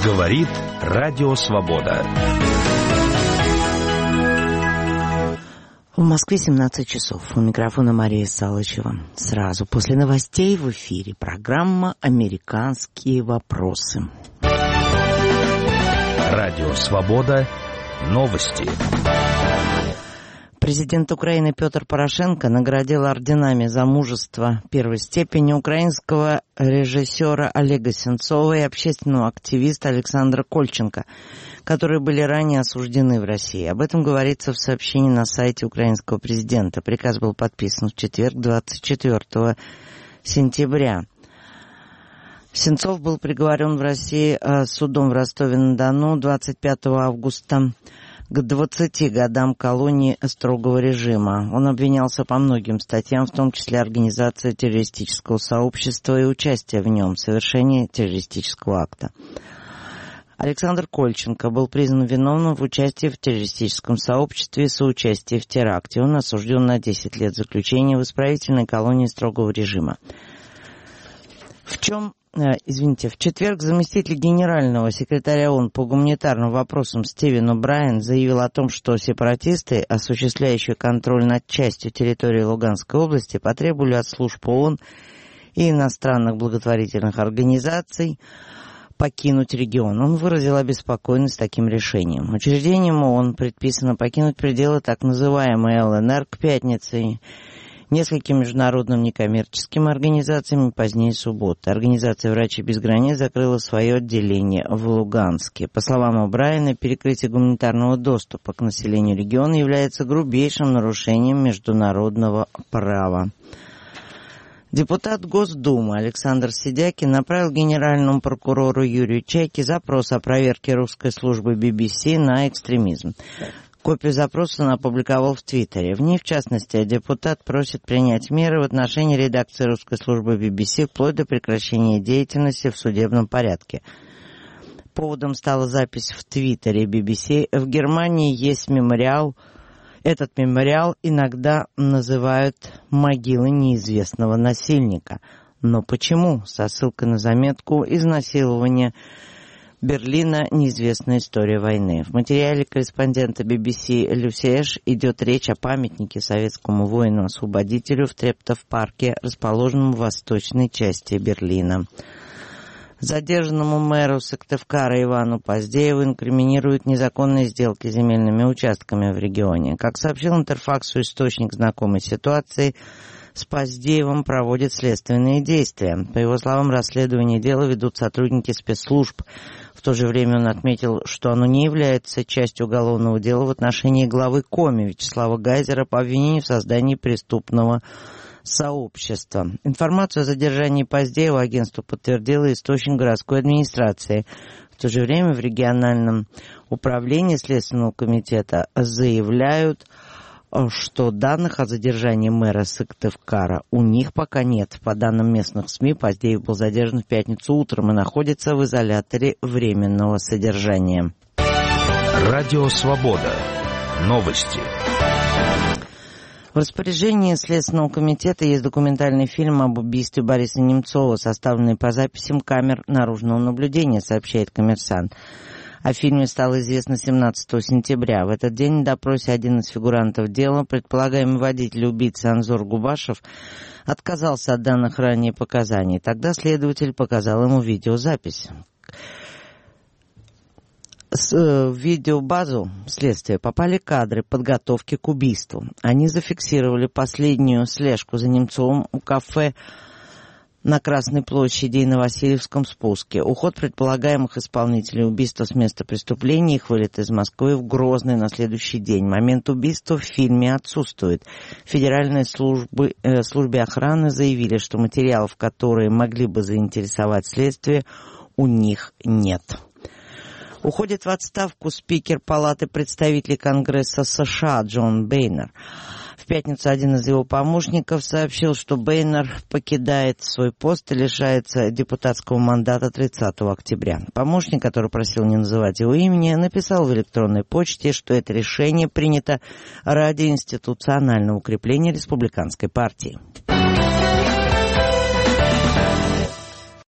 Говорит Радио Свобода. В Москве 17 часов. У микрофона Мария Салычева. Сразу после новостей в эфире программа «Американские вопросы». Радио Свобода. Новости. Президент Украины Петр Порошенко наградил орденами за мужество первой степени украинского режиссера Олега Сенцова и общественного активиста Александра Кольченко, которые были ранее осуждены в России. Об этом говорится в сообщении на сайте украинского президента. Приказ был подписан в четверг, 24 сентября. Сенцов был приговорен в России судом в Ростове-на-Дону 25 августа к 20 годам колонии строгого режима. Он обвинялся по многим статьям, в том числе организация террористического сообщества и участие в нем, совершение террористического акта. Александр Кольченко был признан виновным в участии в террористическом сообществе и соучастии в теракте. Он осужден на 10 лет заключения в исправительной колонии строгого режима. В четверг заместитель генерального секретаря ООН по гуманитарным вопросам Стивен О'Брайен заявил о том, что сепаратисты, осуществляющие контроль над частью территории Луганской области, потребовали от служб ООН и иностранных благотворительных организаций покинуть регион. Он выразил обеспокоенность таким решением. Учреждениям ООН предписано покинуть пределы так называемой ЛНР к пятнице, нескольким международным некоммерческим организациям позднее субботы. Организация «Врачи без границ» закрыла свое отделение в Луганске. По словам О'Брайена, перекрытие гуманитарного доступа к населению региона является грубейшим нарушением международного права. Депутат Госдумы Александр Сидякин направил генеральному прокурору Юрию Чайке запрос о проверке русской службы BBC на экстремизм. Копию запроса он опубликовал в Твиттере. В ней, в частности, депутат просит принять меры в отношении редакции русской службы BBC вплоть до прекращения деятельности в судебном порядке. Поводом стала запись в Твиттере BBC. В Германии есть мемориал. Этот мемориал иногда называют «могилой неизвестного насильника». Но почему? Со ссылкой на заметку «Изнасилование Берлина. Неизвестная история войны». В материале корреспондента BBC Люси Эш идет речь о памятнике советскому воину-освободителю в Трептов-парке, расположенном в восточной части Берлина. Задержанному мэру Сыктывкара Ивану Поздееву инкриминируют незаконные сделки земельными участками в регионе. Как сообщил Интерфаксу источник знакомой ситуации, с Поздеевым проводят следственные действия. По его словам, расследование дела ведут сотрудники спецслужб. В то же время он отметил, что оно не является частью уголовного дела в отношении главы Коми Вячеслава Гайзера по обвинению в создании преступного сообщества. Информацию о задержании Поздеева агентству подтвердило источник городской администрации. В то же время в региональном управлении Следственного комитета заявляют, что данных о задержании мэра Сыктывкара у них пока нет. По данным местных СМИ, Поздеев был задержан в пятницу утром и находится в изоляторе временного содержания. Радио Свобода. Новости. В распоряжении Следственного комитета есть документальный фильм об убийстве Бориса Немцова, составленный по записям камер наружного наблюдения, сообщает «Коммерсант». О фильме стало известно 17 сентября. В этот день на допросе один из фигурантов дела, предполагаемый водитель убийцы Анзор Губашев, отказался от данных ранее показаний. Тогда следователь показал ему видеозапись. В видеобазу следствия попали кадры подготовки к убийству. Они зафиксировали последнюю слежку за Немцовым у кафе на Красной площади и на Васильевском спуске. Уход предполагаемых исполнителей убийства с места преступления, их вылет из Москвы в Грозный на следующий день. Момент убийства в фильме отсутствует. В Федеральной службе охраны заявили, что материалов, которые могли бы заинтересовать следствие, у них нет. Уходит в отставку спикер Палаты представителей Конгресса США Джон Бейнер. В пятницу один из его помощников сообщил, что Бейнер покидает свой пост и лишается депутатского мандата 30 октября. Помощник, который просил не называть его имени, написал в электронной почте, что это решение принято ради институционального укрепления республиканской партии.